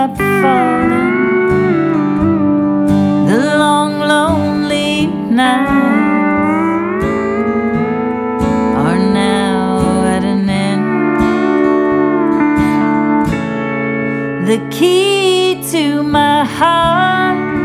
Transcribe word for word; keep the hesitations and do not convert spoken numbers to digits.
I've fallen. The long, lonely nights are now at an end. The key to my heart